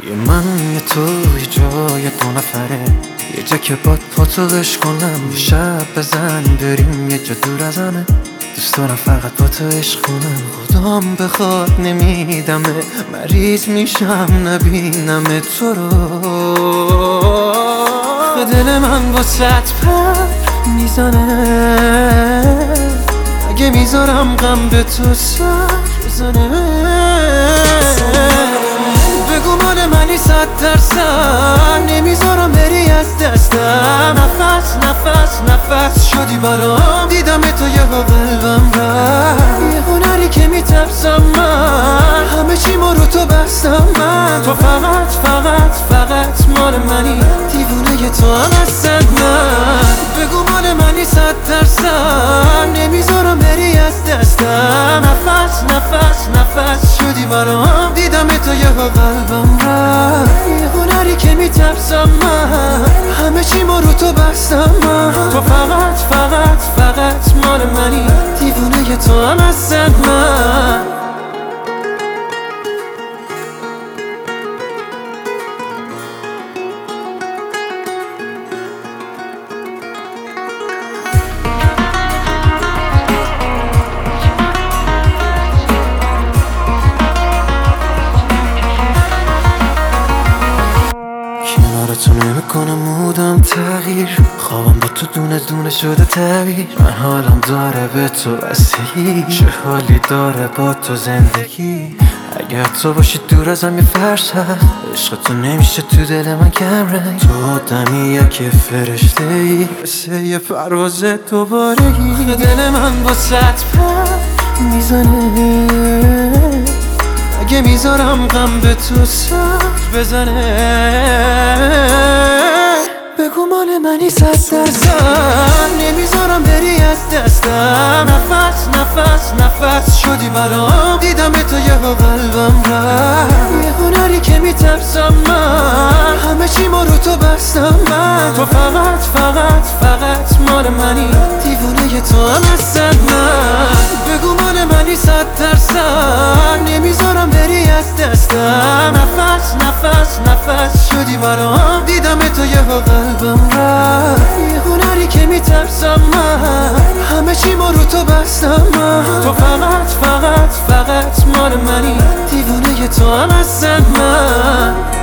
یه من یه تو یه جای دو نفره، یه جا که باد پاتو عشق کنم. یه شب بزن بریم یه جا دور از همه، دوست دارم فقط با تو عشق کنم. خدام بخواد نمیدمه، مریض میشم نبینم تو رو. دل من واسط پر میزنه، اگه میذارم غم به تو سر بزنه. بگو مال منی 100%، نمیذارم بری از دستم. نفس نفس نفس شدی برام، دیدم تو یه قلبم رفت. یه هنری که میترسم من، همه چیمو رو تو بستم من. تو فقط فقط فقط مال منی، دیوونه تو هم هستن من. بگو مال منی 100%، نمیذارم بری از دستم. نفس نفس نفس شدی برام، دیدم تو یه قلبم رفت. یه هنری که میترسم من، همه چیمو رو تو بستم من. تو فقط فقط فقط مال منی، دیوونه تو هم هستن من. کنارتو نمیکنم مودم تغییر، خوابم با تو دونه دونه شده تعبیر. من حالم داره به تو بستگی، چه حالی داره با تو زندگی. اگر تو باشی دور ازم یه فرسخ، عشق تو نمیشه تو دل من کم رنگ. تو آدمیه که فرشته ای، مثل یه پرواز دوبارگی. دل من با سط پر میزنه، اگه میذارم غم به تو سر بزنه. بگو مال منی 100%، نمیذارم بری از دستم. نفس نفس نفس شدی برام، دیدم تو یه قلبم رفت. یه هنری که میترسم من، همه چیمو رو تو بستم من. تو فقط فقط فقط مال منی، دیوونه تو هم هستن من. بگو مال منی 100%، نمیذارم بری از دستم. نفس نفس نفس شدی برام، دیدم تو یه قلبم رفت. یه هنری که میترسم من، همه چیمو رو تو بستم من. تو فقط فقط فقط مال منی، دیوونه تو هم هستن من.